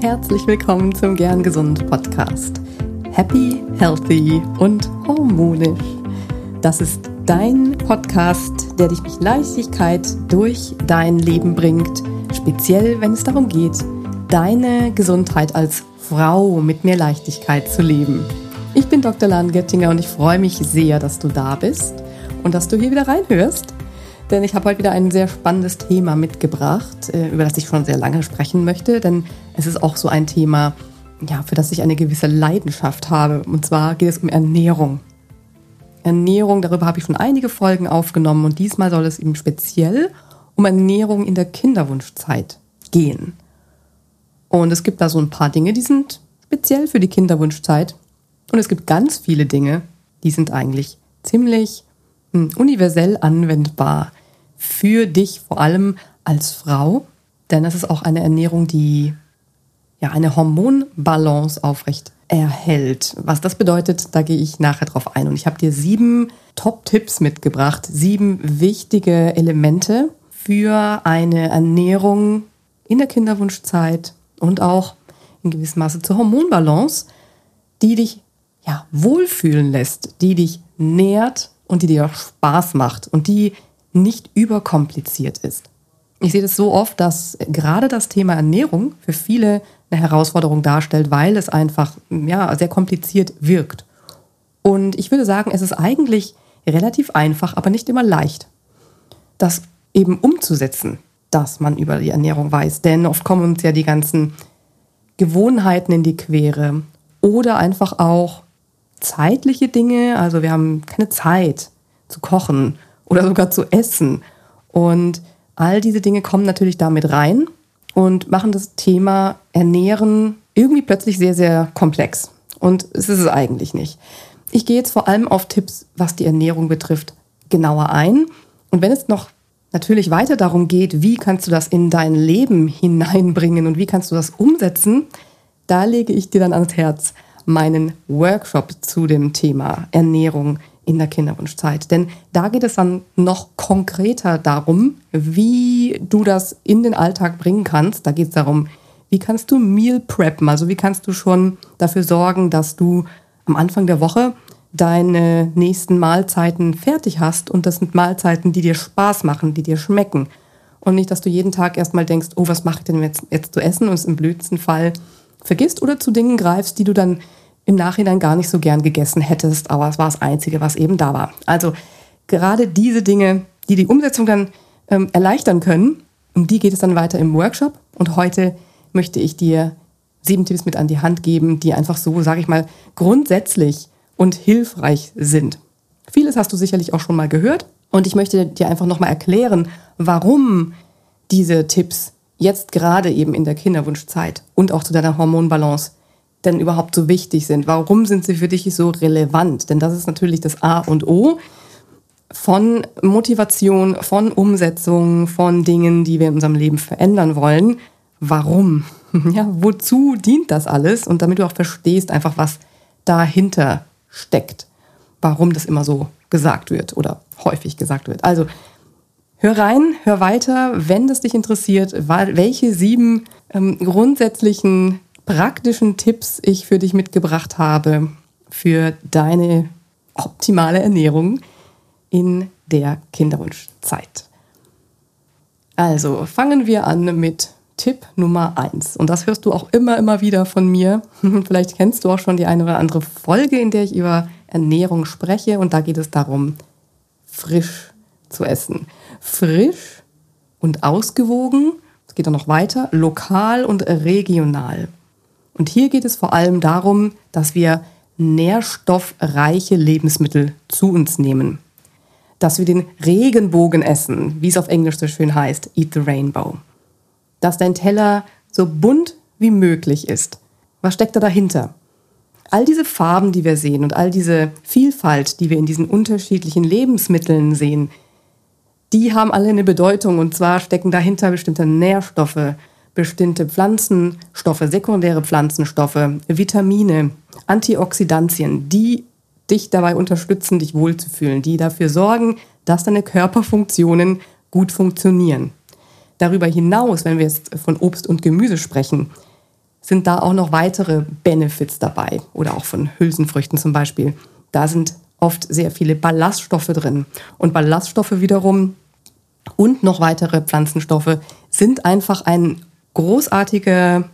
herzlich willkommen zum Gern Gesund Podcast. Happy, healthy und harmonisch. Das ist dein Podcast, der dich mit Leichtigkeit durch dein Leben bringt, speziell wenn es darum geht, deine Gesundheit als Frau mit mehr Leichtigkeit zu leben. Ich bin Dr. Lan Göttinger und ich freue mich sehr, dass du da bist und dass du hier wieder reinhörst. Denn ich habe heute wieder ein sehr spannendes Thema mitgebracht, über das ich schon sehr lange sprechen möchte. Denn es ist auch so ein Thema, für das ich eine gewisse Leidenschaft habe. Und zwar geht es um Ernährung. Ernährung, darüber habe ich schon einige Folgen aufgenommen. Und diesmal soll es eben speziell um Ernährung in der Kinderwunschzeit gehen. Und es gibt da so ein paar Dinge, die sind speziell für die Kinderwunschzeit. Und es gibt ganz viele Dinge, die sind eigentlich ziemlich universell anwendbar für dich, vor allem als Frau, denn es ist auch eine Ernährung, die eine Hormonbalance aufrecht erhält. Was das bedeutet, da gehe ich nachher drauf ein. Und ich habe dir 7 Top-Tipps mitgebracht, 7 wichtige Elemente für eine Ernährung in der Kinderwunschzeit und auch in gewissem Maße zur Hormonbalance, die dich wohlfühlen lässt, die dich nährt und die dir auch Spaß macht und die nicht überkompliziert ist. Ich sehe das so oft, dass gerade das Thema Ernährung für viele eine Herausforderung darstellt, weil es einfach sehr kompliziert wirkt. Und ich würde sagen, es ist eigentlich relativ einfach, aber nicht immer leicht, das eben umzusetzen, dass man über die Ernährung weiß. Denn oft kommen uns ja die ganzen Gewohnheiten in die Quere oder einfach auch zeitliche Dinge, also wir haben keine Zeit zu kochen oder sogar zu essen. Und all diese Dinge kommen natürlich damit rein und machen das Thema Ernähren irgendwie plötzlich sehr, sehr komplex. Und es ist es eigentlich nicht. Ich gehe jetzt vor allem auf Tipps, was die Ernährung betrifft, genauer ein. Und wenn es noch natürlich weiter darum geht, wie kannst du das in dein Leben hineinbringen und wie kannst du das umsetzen, da lege ich dir dann ans Herz meinen Workshop zu dem Thema Ernährung in der Kinderwunschzeit. Denn da geht es dann noch konkreter darum, wie du das in den Alltag bringen kannst. Da geht es darum, wie kannst du Meal preppen, also wie kannst du schon dafür sorgen, dass du am Anfang der Woche deine nächsten Mahlzeiten fertig hast und das sind Mahlzeiten, die dir Spaß machen, die dir schmecken. Und nicht, dass du jeden Tag erstmal denkst, oh, was mache ich denn jetzt zu essen und es im blödsten Fall vergisst oder zu Dingen greifst, die du dann im Nachhinein gar nicht so gern gegessen hättest, aber es war das Einzige, was eben da war. Also gerade diese Dinge, die die Umsetzung dann erleichtern können, um die geht es dann weiter im Workshop. Und heute möchte ich dir 7 Tipps mit an die Hand geben, die einfach so, sage ich mal, grundsätzlich und hilfreich sind. Vieles hast du sicherlich auch schon mal gehört und ich möchte dir einfach nochmal erklären, warum diese Tipps jetzt gerade eben in der Kinderwunschzeit und auch zu deiner Hormonbalance denn überhaupt so wichtig sind. Warum sind sie für dich so relevant? Denn das ist natürlich das A und O von Motivation, von Umsetzung, von Dingen, die wir in unserem Leben verändern wollen. Warum? Wozu dient das alles? Und damit du auch verstehst einfach, was dahinter steckt. Warum das immer so gesagt wird oder häufig gesagt wird. Also hör rein, hör weiter, wenn das dich interessiert, welche 7 grundsätzlichen praktischen Tipps ich für dich mitgebracht habe für deine optimale Ernährung in der Kinderwunschzeit. Also fangen wir an mit Tipp Nummer 1. Und das hörst du auch immer wieder von mir. Vielleicht kennst du auch schon die eine oder andere Folge, in der ich über Ernährung spreche. Und da geht es darum, frisch zu essen. Frisch und ausgewogen, es geht auch noch weiter, lokal und regional. Und hier geht es vor allem darum, dass wir nährstoffreiche Lebensmittel zu uns nehmen. Dass wir den Regenbogen essen, wie es auf Englisch so schön heißt, eat the rainbow. Dass dein Teller so bunt wie möglich ist. Was steckt da dahinter? All diese Farben, die wir sehen und all diese Vielfalt, die wir in diesen unterschiedlichen Lebensmitteln sehen, die haben alle eine Bedeutung und zwar stecken dahinter bestimmte Nährstoffe, bestimmte Pflanzenstoffe, sekundäre Pflanzenstoffe, Vitamine, Antioxidantien, die dich dabei unterstützen, dich wohlzufühlen, die dafür sorgen, dass deine Körperfunktionen gut funktionieren. Darüber hinaus, wenn wir jetzt von Obst und Gemüse sprechen, sind da auch noch weitere Benefits dabei oder auch von Hülsenfrüchten zum Beispiel. Da sind oft sehr viele Ballaststoffe drin und Ballaststoffe wiederum und noch weitere Pflanzenstoffe sind einfach ein großartiges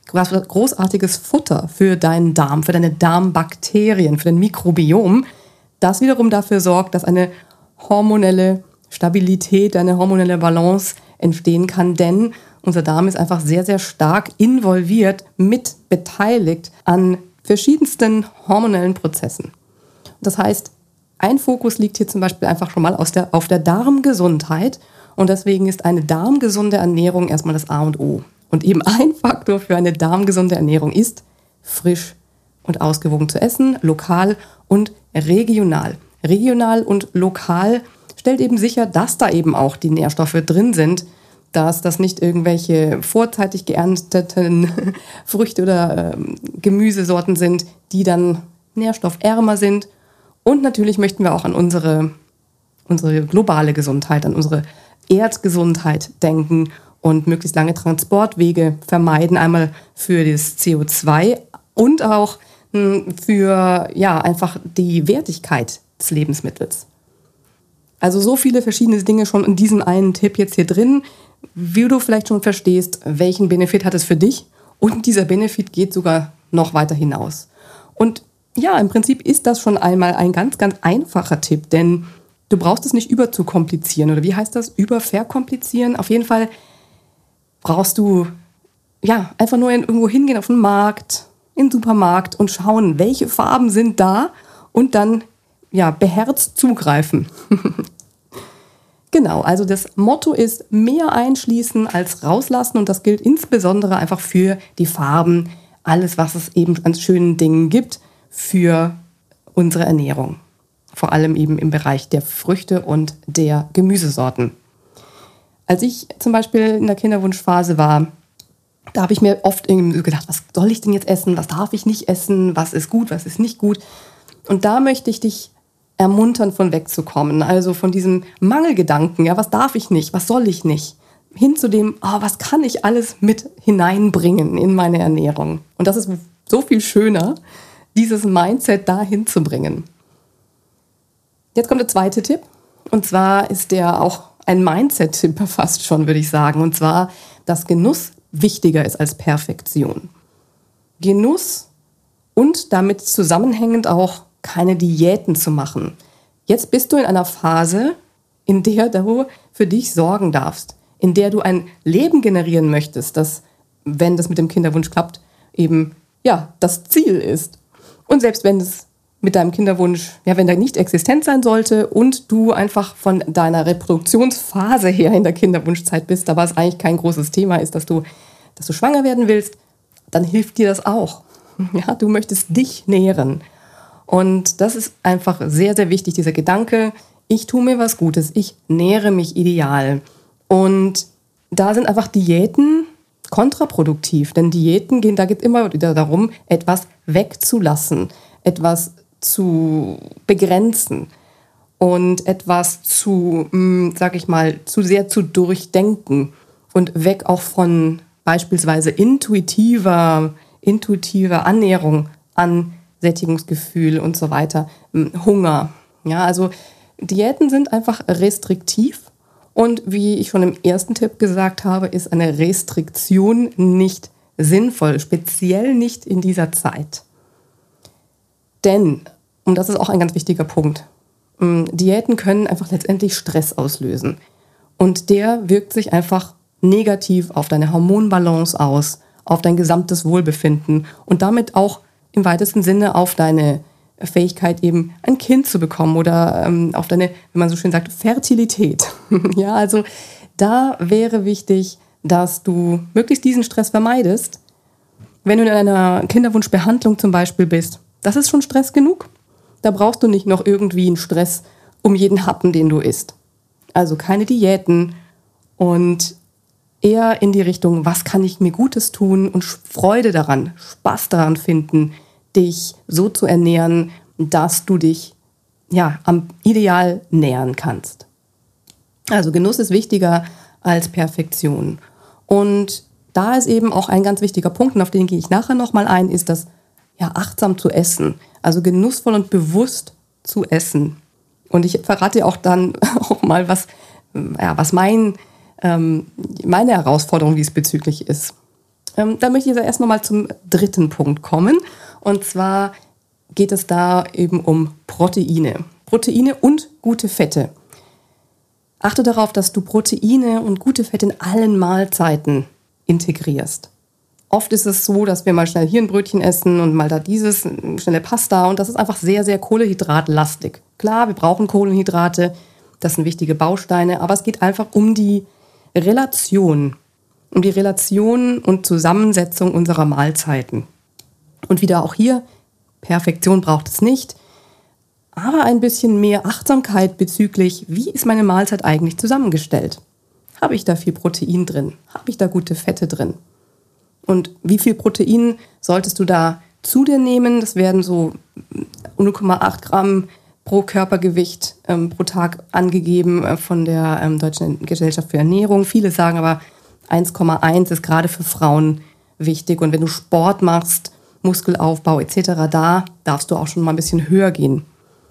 Futter für deinen Darm, für deine Darmbakterien, für dein Mikrobiom, das wiederum dafür sorgt, dass eine hormonelle Stabilität, eine hormonelle Balance entstehen kann, denn unser Darm ist einfach sehr, sehr stark involviert, mit beteiligt an verschiedensten hormonellen Prozessen. Das heißt, ein Fokus liegt hier zum Beispiel einfach schon mal auf der Darmgesundheit und deswegen ist eine darmgesunde Ernährung erstmal das A und O. Und eben ein Faktor für eine darmgesunde Ernährung ist, frisch und ausgewogen zu essen, lokal und regional. Regional und lokal stellt eben sicher, dass da eben auch die Nährstoffe drin sind, dass das nicht irgendwelche vorzeitig geernteten Früchte oder Gemüsesorten sind, die dann nährstoffärmer sind. Und natürlich möchten wir auch an unsere globale Gesundheit, an unsere Erdgesundheit denken und möglichst lange Transportwege vermeiden, einmal für das CO2 und auch für einfach die Wertigkeit des Lebensmittels. Also so viele verschiedene Dinge schon in diesem einen Tipp jetzt hier drin, wie du vielleicht schon verstehst, welchen Benefit hat es für dich und dieser Benefit geht sogar noch weiter hinaus. Und ja, im Prinzip ist das schon einmal ein ganz, ganz einfacher Tipp, denn du brauchst es nicht überzukomplizieren oder wie heißt das? Überverkomplizieren. Auf jeden Fall brauchst du einfach nur irgendwo hingehen auf den Markt, in den Supermarkt und schauen, welche Farben sind da und dann beherzt zugreifen. Genau, also das Motto ist mehr einschließen als rauslassen und das gilt insbesondere einfach für die Farben, alles was es eben an schönen Dingen gibt für unsere Ernährung. Vor allem eben im Bereich der Früchte und der Gemüsesorten. Als ich zum Beispiel in der Kinderwunschphase war, da habe ich mir oft irgendwie gedacht, was soll ich denn jetzt essen, was darf ich nicht essen, was ist gut, was ist nicht gut. Und da möchte ich dich ermuntern, von wegzukommen. Also von diesem Mangelgedanken, was darf ich nicht, was soll ich nicht, hin zu dem, was kann ich alles mit hineinbringen in meine Ernährung. Und das ist so viel schöner, dieses Mindset dahin zu bringen. Jetzt kommt der zweite Tipp. Und zwar ist der auch ein Mindset-Tipp fast schon, würde ich sagen. Und zwar, dass Genuss wichtiger ist als Perfektion. Genuss und damit zusammenhängend auch keine Diäten zu machen. Jetzt bist du in einer Phase, in der du für dich sorgen darfst, in der du ein Leben generieren möchtest, das, wenn das mit dem Kinderwunsch klappt, eben das Ziel ist. Und selbst wenn es mit deinem Kinderwunsch, wenn der nicht existent sein sollte und du einfach von deiner Reproduktionsphase her in der Kinderwunschzeit bist, aber es eigentlich kein großes Thema ist, dass du schwanger werden willst, dann hilft dir das auch. Ja, du möchtest dich nähren. Und das ist einfach sehr, sehr wichtig, dieser Gedanke, ich tue mir was Gutes, ich nähre mich ideal. Und da sind einfach Diäten kontraproduktiv, denn Diäten da geht immer wieder darum, etwas wegzulassen, etwas zu begrenzen und etwas zu sehr zu durchdenken und weg auch von beispielsweise intuitiver Annäherung an Sättigungsgefühl und so weiter, Hunger. Ja, also Diäten sind einfach restriktiv und wie ich schon im ersten Tipp gesagt habe, ist eine Restriktion nicht sinnvoll, speziell nicht in dieser Zeit. Denn, und das ist auch ein ganz wichtiger Punkt, Diäten können einfach letztendlich Stress auslösen und der wirkt sich einfach negativ auf deine Hormonbalance aus, auf dein gesamtes Wohlbefinden und damit auch im weitesten Sinne auf deine Fähigkeit, eben ein Kind zu bekommen oder auf deine, wie man so schön sagt, Fertilität. Ja, also da wäre wichtig, dass du möglichst diesen Stress vermeidest. Wenn du in einer Kinderwunschbehandlung zum Beispiel bist, das ist schon Stress genug. Da brauchst du nicht noch irgendwie einen Stress um jeden Happen, den du isst. Also keine Diäten und eher in die Richtung, was kann ich mir Gutes tun und Freude daran, Spaß daran finden, dich so zu ernähren, dass du dich am Ideal nähern kannst. Also Genuss ist wichtiger als Perfektion. Und da ist eben auch ein ganz wichtiger Punkt, und auf den gehe ich nachher nochmal ein, ist das achtsam zu essen. Also genussvoll und bewusst zu essen. Und ich verrate dir auch dann auch mal, was meine Herausforderung diesbezüglich ist. Da möchte ich jetzt erst nochmal zum dritten Punkt kommen. Und zwar geht es da eben um Proteine. Proteine und gute Fette. Achte darauf, dass du Proteine und gute Fette in allen Mahlzeiten integrierst. Oft ist es so, dass wir mal schnell hier ein Brötchen essen und mal da dieses, schnelle Pasta, und das ist einfach sehr, sehr kohlenhydratlastig. Klar, wir brauchen Kohlenhydrate, das sind wichtige Bausteine, aber es geht einfach um die Relation und Zusammensetzung unserer Mahlzeiten. Und wieder auch hier, Perfektion braucht es nicht, aber ein bisschen mehr Achtsamkeit bezüglich, wie ist meine Mahlzeit eigentlich zusammengestellt? Habe ich da viel Protein drin? Habe ich da gute Fette drin? Und wie viel Protein solltest du da zu dir nehmen? Das werden so 0,8 Gramm pro Körpergewicht pro Tag angegeben von der Deutschen Gesellschaft für Ernährung. Viele sagen aber 1,1 ist gerade für Frauen wichtig. Und wenn du Sport machst, Muskelaufbau etc., da darfst du auch schon mal ein bisschen höher gehen.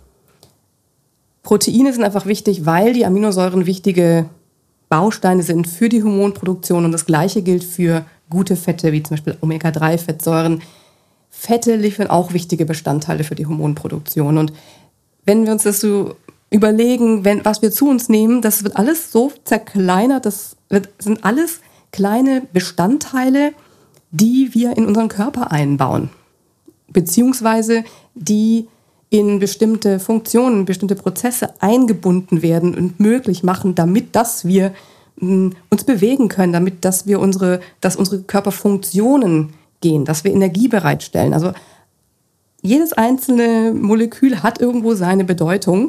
Proteine sind einfach wichtig, weil die Aminosäuren wichtige Bausteine sind für die Hormonproduktion, und das Gleiche gilt für gute Fette, wie zum Beispiel Omega-3-Fettsäuren. Fette liefern auch wichtige Bestandteile für die Hormonproduktion. Und wenn wir uns das so überlegen, was wir zu uns nehmen, das wird alles so zerkleinert, sind alles kleine Bestandteile, die wir in unseren Körper einbauen, beziehungsweise die in bestimmte Funktionen, bestimmte Prozesse eingebunden werden und möglich machen, damit dass wir uns bewegen können, dass unsere Körperfunktionen gehen, dass wir Energie bereitstellen. Also jedes einzelne Molekül hat irgendwo seine Bedeutung,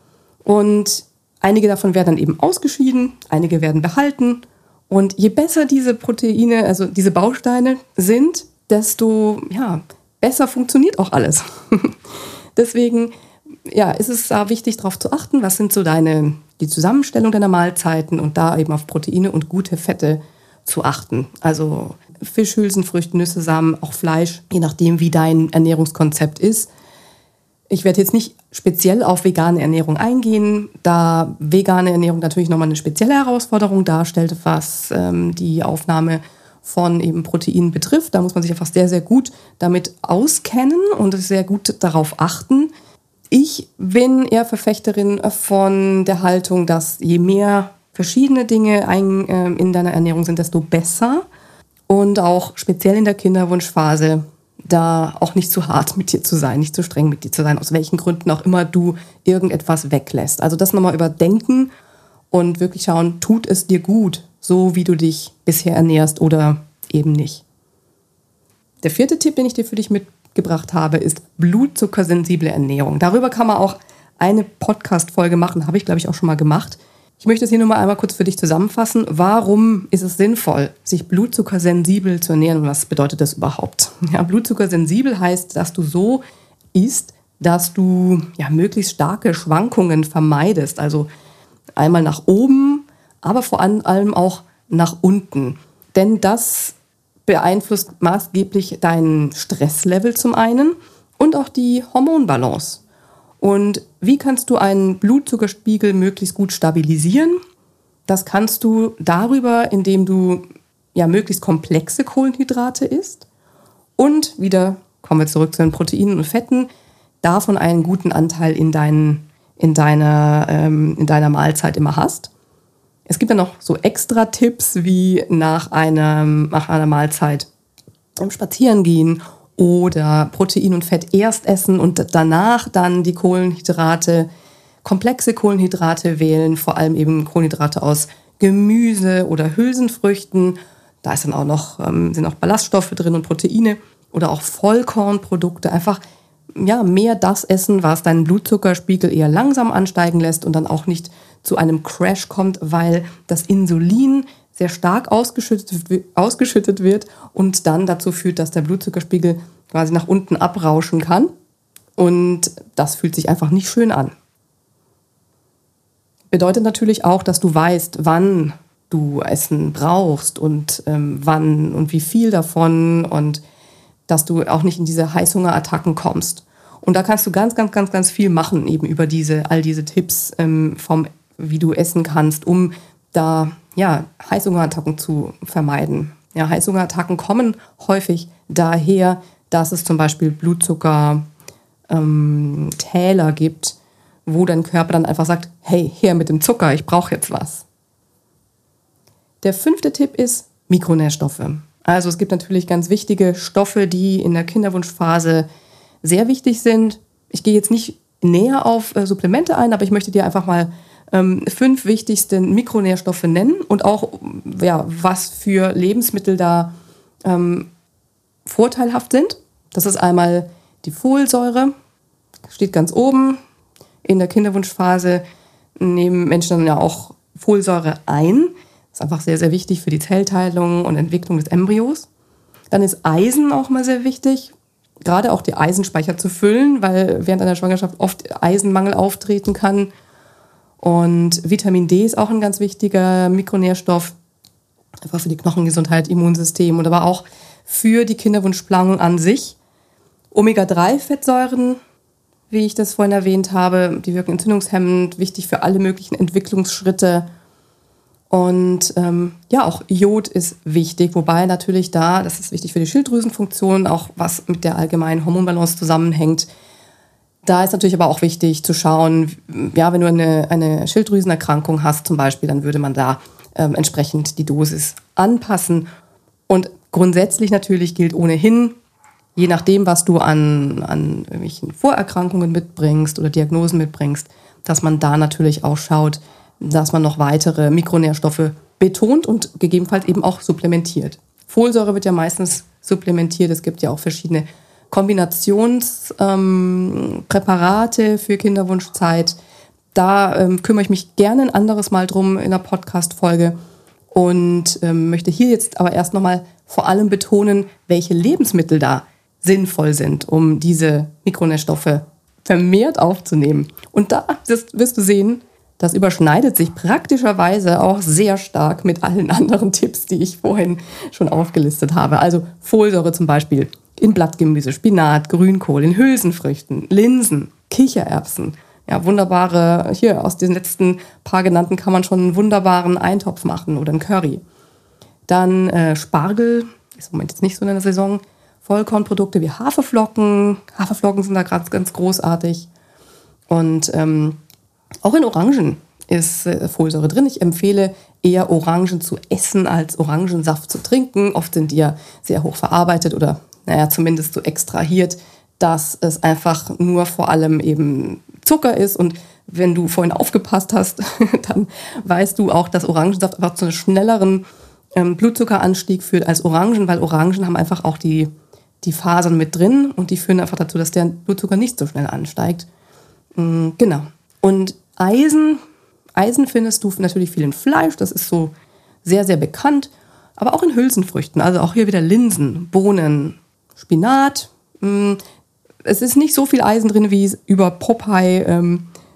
und einige davon werden dann eben ausgeschieden, einige werden behalten, und je besser diese Proteine, also diese Bausteine sind, desto besser funktioniert auch alles. Deswegen ist es da wichtig, darauf zu achten, was sind so die Zusammenstellung deiner Mahlzeiten, und da eben auf Proteine und gute Fette zu achten. Also Fisch, Hülsenfrüchte, Nüsse, Samen, auch Fleisch, je nachdem, wie dein Ernährungskonzept ist. Ich werde jetzt nicht speziell auf vegane Ernährung eingehen, da vegane Ernährung natürlich nochmal eine spezielle Herausforderung darstellt, was die Aufnahme von eben Proteinen betrifft. Da muss man sich einfach sehr, sehr gut damit auskennen und sehr gut darauf achten. Ich bin eher Verfechterin von der Haltung, dass je mehr verschiedene Dinge in deiner Ernährung sind, desto besser. Und auch speziell in der Kinderwunschphase da auch nicht zu hart mit dir zu sein, nicht zu streng mit dir zu sein, aus welchen Gründen auch immer du irgendetwas weglässt. Also das nochmal überdenken und wirklich schauen, tut es dir gut, so wie du dich bisher ernährst oder eben nicht. Der vierte Tipp, den ich dir für dich mitgebracht habe, ist blutzuckersensible Ernährung. Darüber kann man auch eine Podcast-Folge machen, habe ich, glaube ich, auch schon mal gemacht. Ich möchte es hier nur mal einmal kurz für dich zusammenfassen. Warum ist es sinnvoll, sich blutzuckersensibel zu ernähren, und was bedeutet das überhaupt? Ja, blutzuckersensibel heißt, dass du so isst, dass du möglichst starke Schwankungen vermeidest. Also einmal nach oben, aber vor allem auch nach unten. Denn das beeinflusst maßgeblich dein Stresslevel zum einen und auch die Hormonbalance. Und wie kannst du einen Blutzuckerspiegel möglichst gut stabilisieren? Das kannst du darüber, indem du möglichst komplexe Kohlenhydrate isst und wieder, kommen wir zurück zu den Proteinen und Fetten, davon einen guten Anteil in deiner Mahlzeit immer hast. Es gibt dann noch so extra Tipps wie nach einer Mahlzeit spazieren gehen oder Protein und Fett erst essen und danach dann die Kohlenhydrate, komplexe Kohlenhydrate wählen, vor allem eben Kohlenhydrate aus Gemüse oder Hülsenfrüchten. Da ist dann auch noch, sind auch Ballaststoffe drin und Proteine oder auch Vollkornprodukte. Einfach mehr das essen, was deinen Blutzuckerspiegel eher langsam ansteigen lässt und dann auch nicht zu einem Crash kommt, weil das Insulin sehr stark ausgeschüttet wird und dann dazu führt, dass der Blutzuckerspiegel quasi nach unten abrauschen kann. Und das fühlt sich einfach nicht schön an. Bedeutet natürlich auch, dass du weißt, wann du Essen brauchst und wann und wie viel davon und dass du auch nicht in diese Heißhungerattacken kommst. Und da kannst du ganz, ganz, ganz, ganz viel machen, eben über all diese Tipps wie du essen kannst, um da Heißhungerattacken zu vermeiden. Ja, Heißhungerattacken kommen häufig daher, dass es zum Beispiel Blutzucker Täler gibt, wo dein Körper dann einfach sagt, hey, her mit dem Zucker, ich brauche jetzt was. Der 5. Tipp ist Mikronährstoffe. Also es gibt natürlich ganz wichtige Stoffe, die in der Kinderwunschphase sehr wichtig sind. Ich gehe jetzt nicht näher auf Supplemente ein, aber ich möchte dir einfach mal 5 wichtigste Mikronährstoffe nennen und auch was für Lebensmittel da vorteilhaft sind. Das ist einmal die Folsäure, steht ganz oben. In der Kinderwunschphase nehmen Menschen dann ja auch Folsäure ein. Das ist einfach sehr, sehr wichtig für die Zellteilung und Entwicklung des Embryos. Dann ist Eisen auch mal sehr wichtig, gerade auch die Eisenspeicher zu füllen, weil während einer Schwangerschaft oft Eisenmangel auftreten kann. Und Vitamin D ist auch ein ganz wichtiger Mikronährstoff, einfach für die Knochengesundheit, Immunsystem und aber auch für die Kinderwunschplanung an sich. Omega-3-Fettsäuren, wie ich das vorhin erwähnt habe, die wirken entzündungshemmend, wichtig für alle möglichen Entwicklungsschritte. Und auch Jod ist wichtig, wobei natürlich das ist wichtig für die Schilddrüsenfunktion, auch was mit der allgemeinen Hormonbalance zusammenhängt. Da ist natürlich aber auch wichtig zu schauen, wenn du eine Schilddrüsenerkrankung hast zum Beispiel, dann würde man da entsprechend die Dosis anpassen. Und grundsätzlich natürlich gilt ohnehin, je nachdem, was du an irgendwelchen Vorerkrankungen mitbringst oder Diagnosen mitbringst, dass man da natürlich auch schaut, dass man noch weitere Mikronährstoffe betont und gegebenenfalls eben auch supplementiert. Folsäure wird ja meistens supplementiert. Es gibt ja auch verschiedene Kombinationspräparate für Kinderwunschzeit. Da kümmere ich mich gerne ein anderes Mal drum in einer Podcast-Folge und möchte hier jetzt aber erst nochmal vor allem betonen, welche Lebensmittel da sinnvoll sind, um diese Mikronährstoffe vermehrt aufzunehmen. Und da wirst du sehen, das überschneidet sich praktischerweise auch sehr stark mit allen anderen Tipps, die ich vorhin schon aufgelistet habe. Also Folsäure zum Beispiel in Blattgemüse, Spinat, Grünkohl, in Hülsenfrüchten, Linsen, Kichererbsen. Ja, wunderbare, hier aus den letzten paar genannten kann man schon einen wunderbaren Eintopf machen oder einen Curry. Dann Spargel, ist im Moment jetzt nicht so in der Saison. Vollkornprodukte wie Haferflocken. Haferflocken sind da gerade ganz großartig. Und auch in Orangen ist Folsäure drin. Ich empfehle eher Orangen zu essen als Orangensaft zu trinken. Oft sind die ja sehr hoch verarbeitet oder zumindest so extrahiert, dass es einfach nur vor allem eben Zucker ist. Und wenn du vorhin aufgepasst hast, dann weißt du auch, dass Orangensaft einfach zu einem schnelleren Blutzuckeranstieg führt als Orangen, weil Orangen haben einfach auch die Fasern mit drin und die führen einfach dazu, dass der Blutzucker nicht so schnell ansteigt. Genau. Und Eisen findest du natürlich viel in Fleisch, das ist so sehr, sehr bekannt, aber auch in Hülsenfrüchten, also auch hier wieder Linsen, Bohnen, Spinat. Es ist nicht so viel Eisen drin, wie es über Popeye,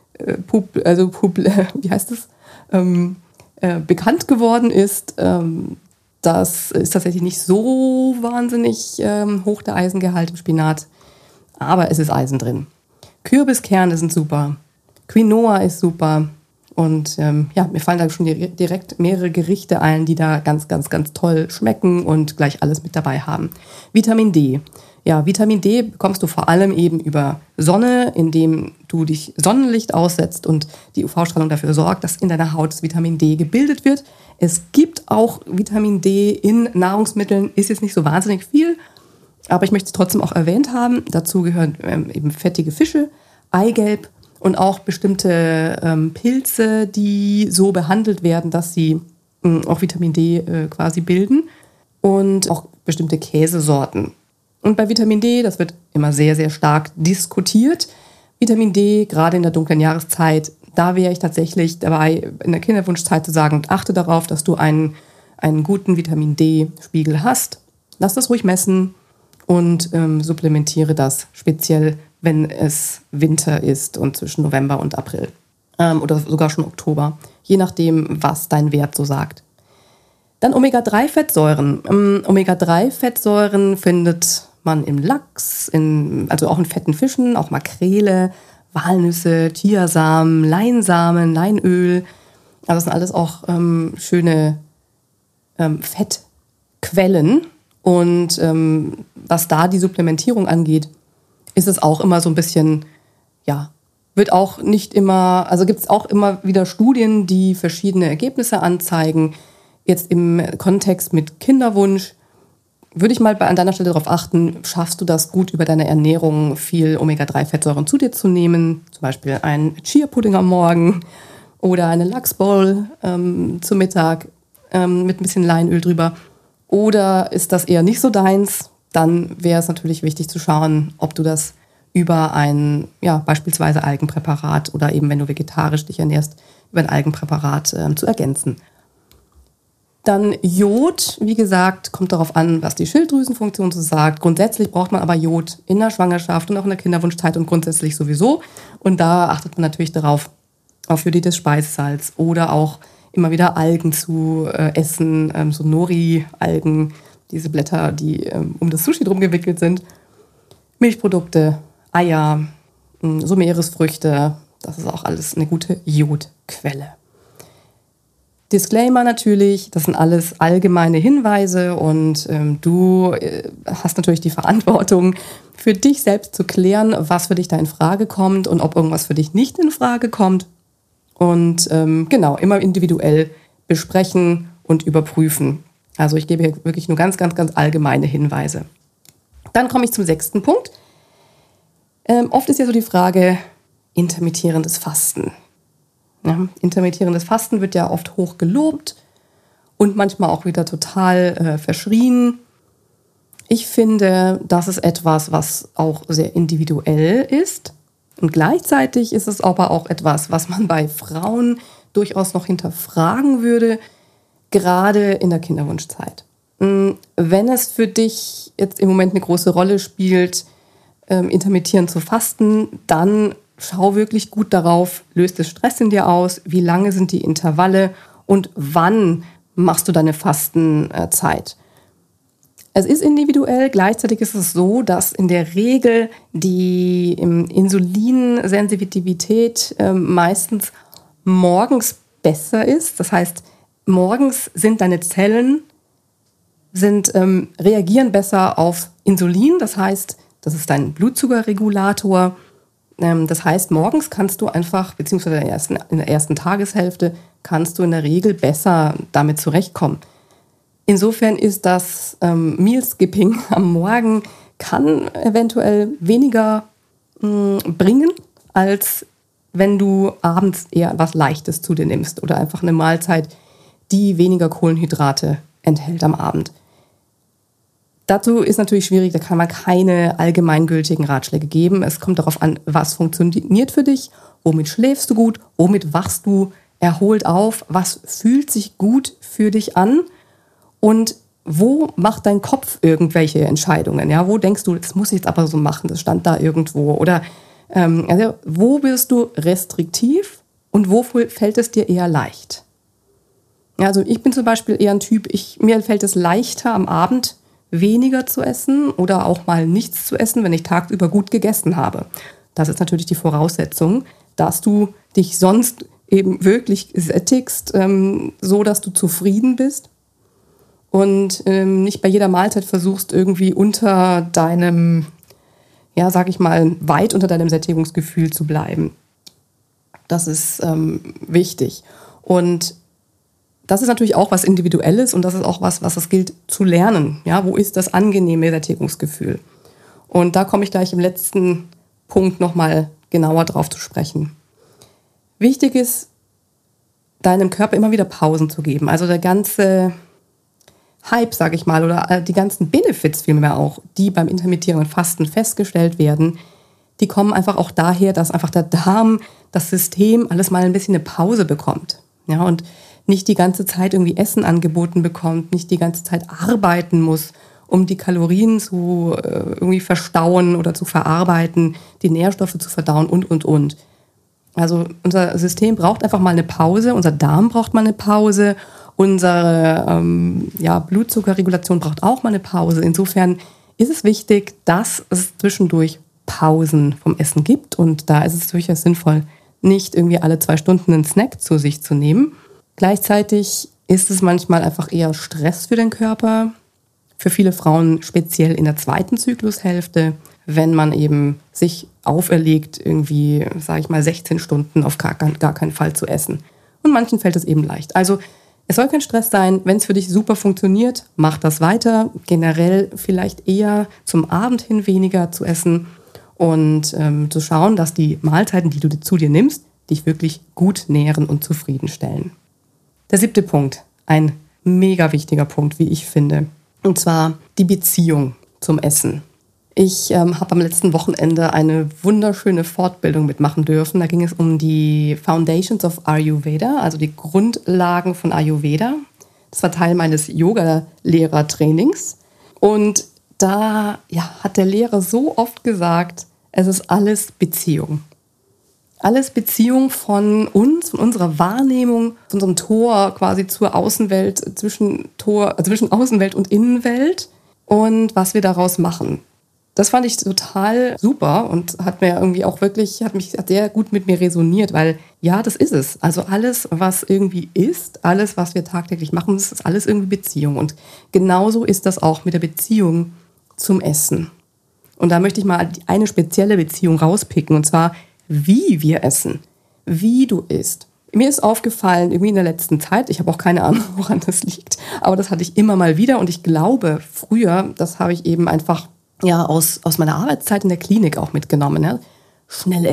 bekannt geworden ist. Das ist tatsächlich nicht so wahnsinnig hoch, der Eisengehalt im Spinat, aber es ist Eisen drin. Kürbiskerne sind super. Quinoa ist super und mir fallen da schon direkt mehrere Gerichte ein, die da ganz, ganz, ganz toll schmecken und gleich alles mit dabei haben. Vitamin D. Ja, Vitamin D bekommst du vor allem eben über Sonne, indem du dich Sonnenlicht aussetzt und die UV-Strahlung dafür sorgt, dass in deiner Haut das Vitamin D gebildet wird. Es gibt auch Vitamin D in Nahrungsmitteln, ist jetzt nicht so wahnsinnig viel, aber ich möchte es trotzdem auch erwähnt haben. Dazu gehören eben fettige Fische, Eigelb, und auch bestimmte Pilze, die so behandelt werden, dass sie auch Vitamin D quasi bilden. Und auch bestimmte Käsesorten. Und bei Vitamin D, das wird immer sehr, sehr stark diskutiert. Vitamin D, gerade in der dunklen Jahreszeit, da wäre ich tatsächlich dabei, in der Kinderwunschzeit zu sagen, achte darauf, dass du einen guten Vitamin D-Spiegel hast. Lass das ruhig messen und supplementiere das speziell, wenn es Winter ist und zwischen November und April oder sogar schon Oktober, je nachdem, was dein Wert so sagt. Dann Omega-3-Fettsäuren. Omega-3-Fettsäuren findet man im Lachs, also auch in fetten Fischen, auch Makrele, Walnüsse, Chiasamen, Leinsamen, Leinöl. Also das sind alles auch schöne Fettquellen. Und was da die Supplementierung angeht, ist es auch immer so ein bisschen, wird auch nicht immer, also gibt es auch immer wieder Studien, die verschiedene Ergebnisse anzeigen. Jetzt im Kontext mit Kinderwunsch würde ich mal an deiner Stelle darauf achten, schaffst du das gut über deine Ernährung, viel Omega-3-Fettsäuren zu dir zu nehmen, zum Beispiel ein Chia-Pudding am Morgen oder eine Lachsbowl zum Mittag mit ein bisschen Leinöl drüber. Oder ist das eher nicht so deins, dann wäre es natürlich wichtig zu schauen, ob du das über ein, beispielsweise Algenpräparat oder eben, wenn du vegetarisch dich ernährst, über ein Algenpräparat zu ergänzen. Dann Jod, wie gesagt, kommt darauf an, was die Schilddrüsenfunktion so sagt. Grundsätzlich braucht man aber Jod in der Schwangerschaft und auch in der Kinderwunschzeit und grundsätzlich sowieso. Und da achtet man natürlich darauf, auf jodiertes Speisesalz oder auch immer wieder Algen zu essen, so Nori-Algen, diese Blätter, die um das Sushi drum gewickelt sind. Milchprodukte, Eier, so Meeresfrüchte, das ist auch alles eine gute Jodquelle. Disclaimer natürlich, das sind alles allgemeine Hinweise und du hast natürlich die Verantwortung, für dich selbst zu klären, was für dich da in Frage kommt und ob irgendwas für dich nicht in Frage kommt. Und immer individuell besprechen und überprüfen. Also ich gebe hier wirklich nur ganz, ganz, ganz allgemeine Hinweise. Dann komme ich zum 6. Punkt. Oft ist ja so die Frage, intermittierendes Fasten. Ja, intermittierendes Fasten wird ja oft hoch gelobt und manchmal auch wieder total verschrien. Ich finde, das ist etwas, was auch sehr individuell ist. Und gleichzeitig ist es aber auch etwas, was man bei Frauen durchaus noch hinterfragen würde, gerade in der Kinderwunschzeit. Wenn es für dich jetzt im Moment eine große Rolle spielt, intermittierend zu fasten, dann schau wirklich gut darauf, löst es Stress in dir aus, wie lange sind die Intervalle und wann machst du deine Fastenzeit. Es ist individuell, gleichzeitig ist es so, dass in der Regel die Insulinsensitivität meistens morgens besser ist. Das heißt, morgens sind deine Zellen reagieren besser auf Insulin. Das heißt, das ist dein Blutzuckerregulator. Das heißt, morgens kannst du einfach, beziehungsweise in der ersten Tageshälfte, kannst du in der Regel besser damit zurechtkommen. Insofern ist das Meal-Skipping am Morgen kann eventuell weniger bringen, als wenn du abends eher was Leichtes zu dir nimmst oder einfach eine Mahlzeit, die weniger Kohlenhydrate enthält am Abend. Dazu ist natürlich schwierig, da kann man keine allgemeingültigen Ratschläge geben. Es kommt darauf an, was funktioniert für dich, womit schläfst du gut, womit wachst du erholt auf, was fühlt sich gut für dich an und wo macht dein Kopf irgendwelche Entscheidungen? Ja, wo denkst du, das muss ich jetzt aber so machen, das stand da irgendwo. Oder wo wirst du restriktiv und wo fällt es dir eher leicht? Ja, also ich bin zum Beispiel eher ein Typ, mir fällt es leichter am Abend weniger zu essen oder auch mal nichts zu essen, wenn ich tagsüber gut gegessen habe. Das ist natürlich die Voraussetzung, dass du dich sonst eben wirklich sättigst, so dass du zufrieden bist und nicht bei jeder Mahlzeit versuchst, irgendwie unter deinem, weit unter deinem Sättigungsgefühl zu bleiben. Das ist wichtig. Und das ist natürlich auch was Individuelles und das ist auch was es gilt zu lernen. Ja, wo ist das angenehme Sättigungsgefühl? Und da komme ich gleich im letzten Punkt nochmal genauer drauf zu sprechen. Wichtig ist, deinem Körper immer wieder Pausen zu geben. Also der ganze Hype, sage ich mal, oder die ganzen Benefits vielmehr auch, die beim intermittierenden Fasten festgestellt werden, die kommen einfach auch daher, dass einfach der Darm, das System alles mal ein bisschen eine Pause bekommt. Ja, und nicht die ganze Zeit irgendwie Essen angeboten bekommt, nicht die ganze Zeit arbeiten muss, um die Kalorien zu irgendwie verstauen oder zu verarbeiten, die Nährstoffe zu verdauen und. Also unser System braucht einfach mal eine Pause, unser Darm braucht mal eine Pause Unsere Blutzuckerregulation braucht auch mal eine Pause. Insofern ist es wichtig, dass es zwischendurch Pausen vom Essen gibt. Und da ist es durchaus sinnvoll, nicht irgendwie alle 2 Stunden einen Snack zu sich zu nehmen. Gleichzeitig ist es manchmal einfach eher Stress für den Körper. Für viele Frauen speziell in der 2. Zyklushälfte, wenn man eben sich auferlegt, irgendwie, 16 Stunden auf gar keinen Fall zu essen. Und manchen fällt es eben leicht. Also es soll kein Stress sein. Wenn es für dich super funktioniert, mach das weiter. Generell vielleicht eher zum Abend hin weniger zu essen und zu schauen, dass die Mahlzeiten, die du zu dir nimmst, dich wirklich gut nähren und zufriedenstellen. Der 7. Punkt, ein mega wichtiger Punkt, wie ich finde, und zwar die Beziehung zum Essen. Ich habe am letzten Wochenende eine wunderschöne Fortbildung mitmachen dürfen. Da ging es um die Foundations of Ayurveda, also die Grundlagen von Ayurveda. Das war Teil meines Yoga-Lehrertrainings. Und da hat der Lehrer so oft gesagt, es ist alles Beziehung. Alles Beziehung von uns, von unserer Wahrnehmung, von unserem Tor quasi zur Außenwelt, zwischen Außenwelt und Innenwelt und was wir daraus machen. Das fand ich total super und hat mir irgendwie auch wirklich, hat sehr gut mit mir resoniert, weil ja, das ist es. Also alles, was irgendwie ist, alles, was wir tagtäglich machen, das ist alles irgendwie Beziehung. Und genauso ist das auch mit der Beziehung zum Essen. Und da möchte ich mal eine spezielle Beziehung rauspicken, und zwar, wie wir essen, wie du isst. Mir ist aufgefallen, irgendwie in der letzten Zeit, ich habe auch keine Ahnung, woran das liegt, aber das hatte ich immer mal wieder und ich glaube, früher, das habe ich eben einfach aus meiner Arbeitszeit in der Klinik auch mitgenommen. Ja? Schnell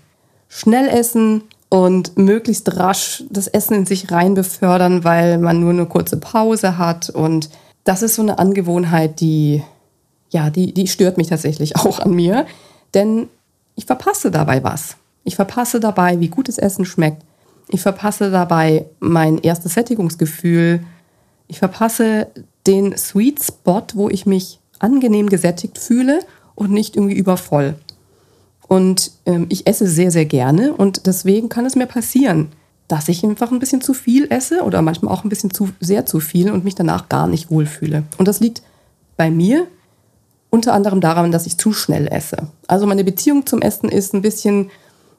essen und möglichst rasch das Essen in sich rein befördern, weil man nur eine kurze Pause hat. Und das ist so eine Angewohnheit, die stört mich tatsächlich auch an mir. Denn ich verpasse dabei was. Ich verpasse dabei, wie gut das Essen schmeckt. Ich verpasse dabei mein erstes Sättigungsgefühl. Ich verpasse den Sweet Spot, wo ich mich angenehm gesättigt fühle und nicht irgendwie übervoll. Und ich esse sehr, sehr gerne und deswegen kann es mir passieren, dass ich einfach ein bisschen zu viel esse oder manchmal auch ein bisschen sehr zu viel und mich danach gar nicht wohlfühle. Und das liegt bei mir unter anderem daran, dass ich zu schnell esse. Also meine Beziehung zum Essen ist ein bisschen,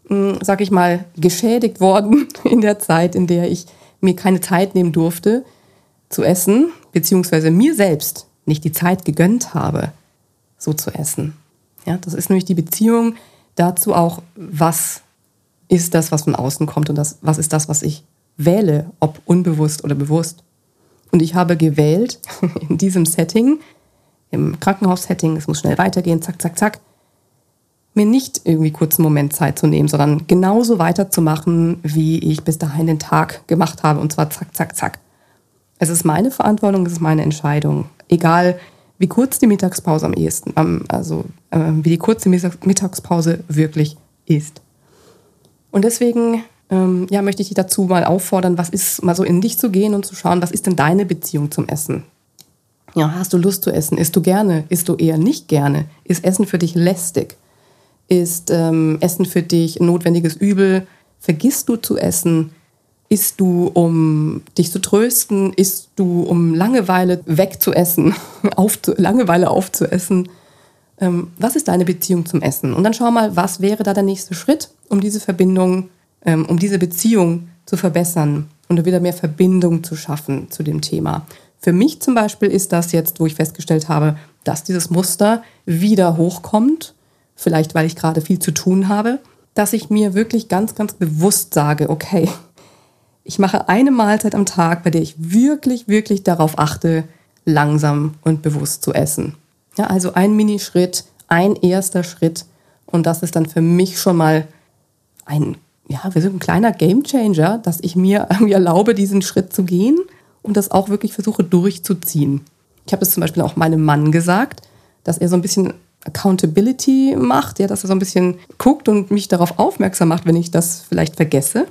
geschädigt worden in der Zeit, in der ich mir keine Zeit nehmen durfte zu essen, beziehungsweise mir selbst nicht die Zeit gegönnt habe, so zu essen. Ja, das ist nämlich die Beziehung dazu auch, was ist das, was von außen kommt und was ist das, was ich wähle, ob unbewusst oder bewusst. Und ich habe gewählt, in diesem Setting, im Krankenhaussetting, es muss schnell weitergehen, zack, zack, zack, mir nicht irgendwie kurz einen Moment Zeit zu nehmen, sondern genauso weiterzumachen, wie ich bis dahin den Tag gemacht habe, und zwar zack, zack, zack. Es ist meine Verantwortung, es ist meine Entscheidung. Egal, wie kurz die Mittagspause wie die kurze Mittagspause wirklich ist. Und deswegen möchte ich dich dazu mal auffordern, mal so in dich zu gehen und zu schauen, was ist denn deine Beziehung zum Essen? Ja, hast du Lust zu essen? Isst du gerne? Isst du eher nicht gerne? Ist Essen für dich lästig? Ist Essen für dich ein notwendiges Übel? Vergisst du zu essen? Isst du, um dich zu trösten? Isst du, um Langeweile wegzuessen, Langeweile aufzuessen? Was ist deine Beziehung zum Essen? Und dann schau mal, was wäre da der nächste Schritt, um diese Verbindung, um diese Beziehung zu verbessern und wieder mehr Verbindung zu schaffen zu dem Thema. Für mich zum Beispiel ist das jetzt, wo ich festgestellt habe, dass dieses Muster wieder hochkommt, vielleicht weil ich gerade viel zu tun habe, dass ich mir wirklich ganz, ganz bewusst sage, okay, ich mache eine Mahlzeit am Tag, bei der ich wirklich, wirklich darauf achte, langsam und bewusst zu essen. Ja, also ein Minischritt, ein erster Schritt. Und das ist dann für mich schon mal ein kleiner Gamechanger, dass ich mir irgendwie erlaube, diesen Schritt zu gehen und das auch wirklich versuche durchzuziehen. Ich habe das zum Beispiel auch meinem Mann gesagt, dass er so ein bisschen Accountability macht, ja, dass er so ein bisschen guckt und mich darauf aufmerksam macht, wenn ich das vielleicht vergesse.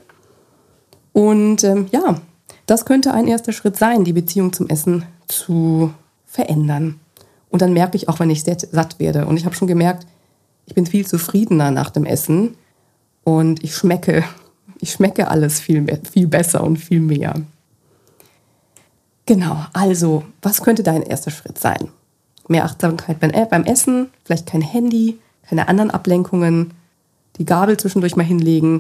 Und das könnte ein erster Schritt sein, die Beziehung zum Essen zu verändern. Und dann merke ich auch, wenn ich satt werde. Und ich habe schon gemerkt, ich bin viel zufriedener nach dem Essen und ich schmecke alles viel besser und viel mehr. Genau, also, was könnte dein erster Schritt sein? Mehr Achtsamkeit beim Essen, vielleicht kein Handy, keine anderen Ablenkungen, die Gabel zwischendurch mal hinlegen,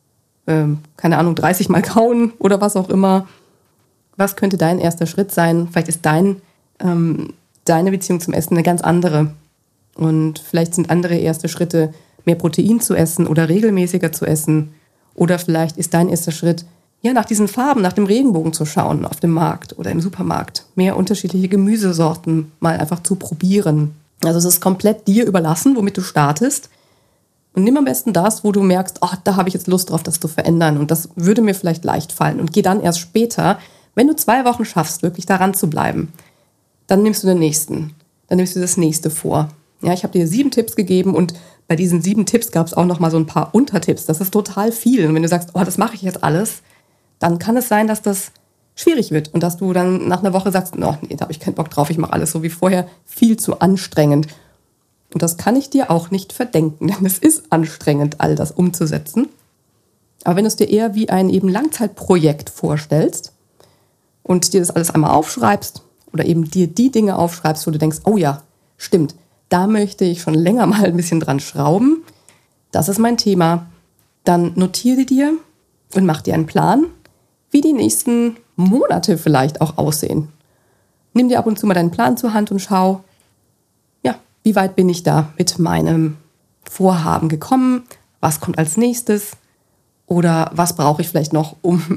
30 Mal kauen oder was auch immer. Was könnte dein erster Schritt sein? Vielleicht ist deine Beziehung zum Essen eine ganz andere. Und vielleicht sind andere erste Schritte, mehr Protein zu essen oder regelmäßiger zu essen. Oder vielleicht ist dein erster Schritt, nach diesen Farben, nach dem Regenbogen zu schauen auf dem Markt oder im Supermarkt. Mehr unterschiedliche Gemüsesorten mal einfach zu probieren. Also es ist komplett dir überlassen, womit du startest. Und nimm am besten das, wo du merkst, da habe ich jetzt Lust drauf, das zu verändern. Und das würde mir vielleicht leicht fallen. Und geh dann erst später, wenn du 2 Wochen schaffst, wirklich daran zu bleiben, dann nimmst du den nächsten. Dann nimmst du das nächste vor. Ja, ich habe dir 7 Tipps gegeben und bei diesen 7 Tipps gab es auch noch mal so ein paar Untertipps. Das ist total viel. Und wenn du sagst, das mache ich jetzt alles, dann kann es sein, dass das schwierig wird und dass du dann nach einer Woche sagst, da habe ich keinen Bock drauf, ich mache alles so wie vorher, viel zu anstrengend. Und das kann ich dir auch nicht verdenken, denn es ist anstrengend, all das umzusetzen. Aber wenn du es dir eher wie ein eben Langzeitprojekt vorstellst und dir das alles einmal aufschreibst oder eben dir die Dinge aufschreibst, wo du denkst, oh ja, stimmt, da möchte ich schon länger mal ein bisschen dran schrauben, das ist mein Thema, dann notiere dir und mach dir einen Plan, wie die nächsten Monate vielleicht auch aussehen. Nimm dir ab und zu mal deinen Plan zur Hand und schau, wie weit bin ich da mit meinem Vorhaben gekommen, was kommt als nächstes oder was brauche ich vielleicht noch, um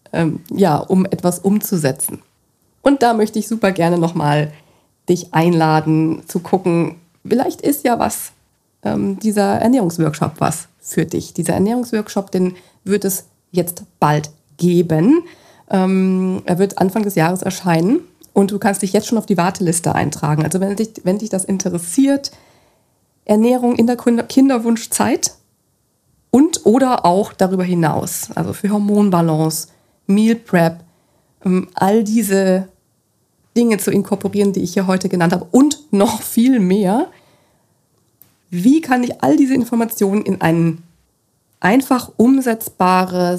etwas umzusetzen. Und da möchte ich super gerne nochmal dich einladen zu gucken, vielleicht ist ja dieser Ernährungsworkshop was für dich. Dieser Ernährungsworkshop, den wird es jetzt bald geben. Er wird Anfang des Jahres erscheinen und du kannst dich jetzt schon auf die Warteliste eintragen. Also wenn dich das interessiert, Ernährung in der Kinderwunschzeit und oder auch darüber hinaus, also für Hormonbalance, Meal Prep, all diese Dinge zu inkorporieren, die ich hier heute genannt habe und noch viel mehr. Wie kann ich all diese Informationen in ein einfach umsetzbare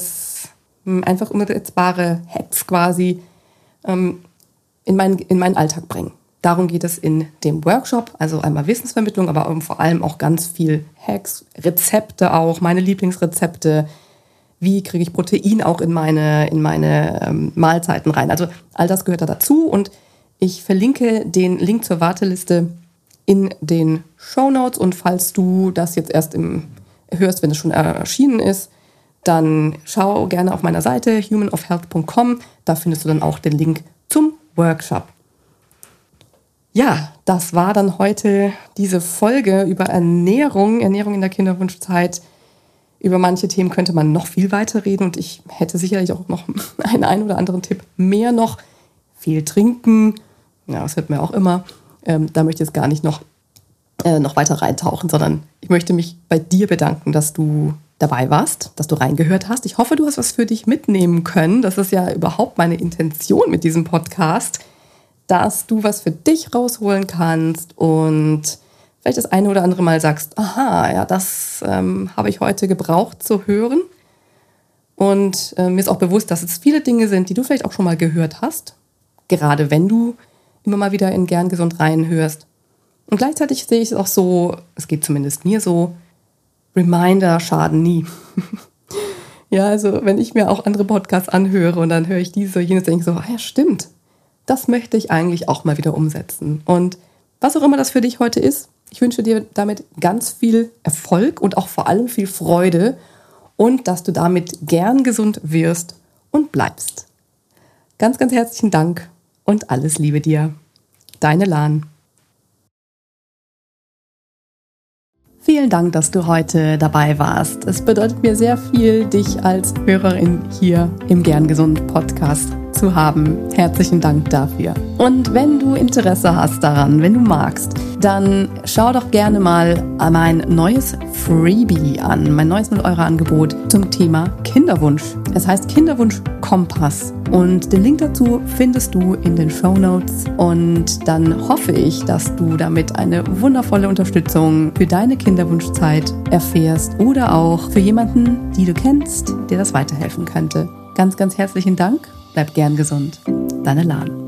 Hacks quasi in meinen Alltag bringen? Darum geht es in dem Workshop, also einmal Wissensvermittlung, aber vor allem auch ganz viel Hacks, Rezepte auch, meine Lieblingsrezepte. Wie kriege ich Protein auch in meine Mahlzeiten rein? Also all das gehört da dazu und ich verlinke den Link zur Warteliste in den Shownotes und falls du das jetzt erst hörst, wenn es schon erschienen ist, dann schau gerne auf meiner Seite humanofhealth.com, da findest du dann auch den Link zum Workshop. Ja, das war dann heute diese Folge über Ernährung in der Kinderwunschzeit. Über manche Themen könnte man noch viel weiter reden und ich hätte sicherlich auch noch einen oder anderen Tipp mehr noch. Viel trinken, das hört man auch immer. Da möchte ich jetzt gar nicht noch weiter reintauchen, sondern ich möchte mich bei dir bedanken, dass du dabei warst, dass du reingehört hast. Ich hoffe, du hast was für dich mitnehmen können. Das ist ja überhaupt meine Intention mit diesem Podcast, dass du was für dich rausholen kannst und vielleicht das eine oder andere Mal sagst, das habe ich heute gebraucht zu hören. Und mir ist auch bewusst, dass es viele Dinge sind, die du vielleicht auch schon mal gehört hast, gerade wenn du immer mal wieder in Gern Gesund reinhörst. Und gleichzeitig sehe ich es auch so, es geht zumindest mir so, Reminder schaden nie. Ja, also wenn ich mir auch andere Podcasts anhöre und dann höre ich diese oder jenes, denke ich so, ja stimmt, das möchte ich eigentlich auch mal wieder umsetzen. Und was auch immer das für dich heute ist, ich wünsche dir damit ganz viel Erfolg und auch vor allem viel Freude und dass du damit gern gesund wirst und bleibst. Ganz, ganz herzlichen Dank und alles Liebe dir. Deine Lan. Vielen Dank, dass du heute dabei warst. Es bedeutet mir sehr viel, dich als Hörerin hier im Gern Gesund Podcast zu haben. Herzlichen Dank dafür. Und wenn du Interesse hast daran, wenn du magst, dann schau doch gerne mal mein neues Freebie an, mein neues 0-Euro-Angebot zum Thema Kinderwunsch. Es heißt Kinderwunsch Kompass und den Link dazu findest du in den Shownotes und dann hoffe ich, dass du damit eine wundervolle Unterstützung für deine Kinderwunschzeit erfährst oder auch für jemanden, die du kennst, der das weiterhelfen könnte. Ganz, ganz herzlichen Dank bleib gern gesund. Deine Lan.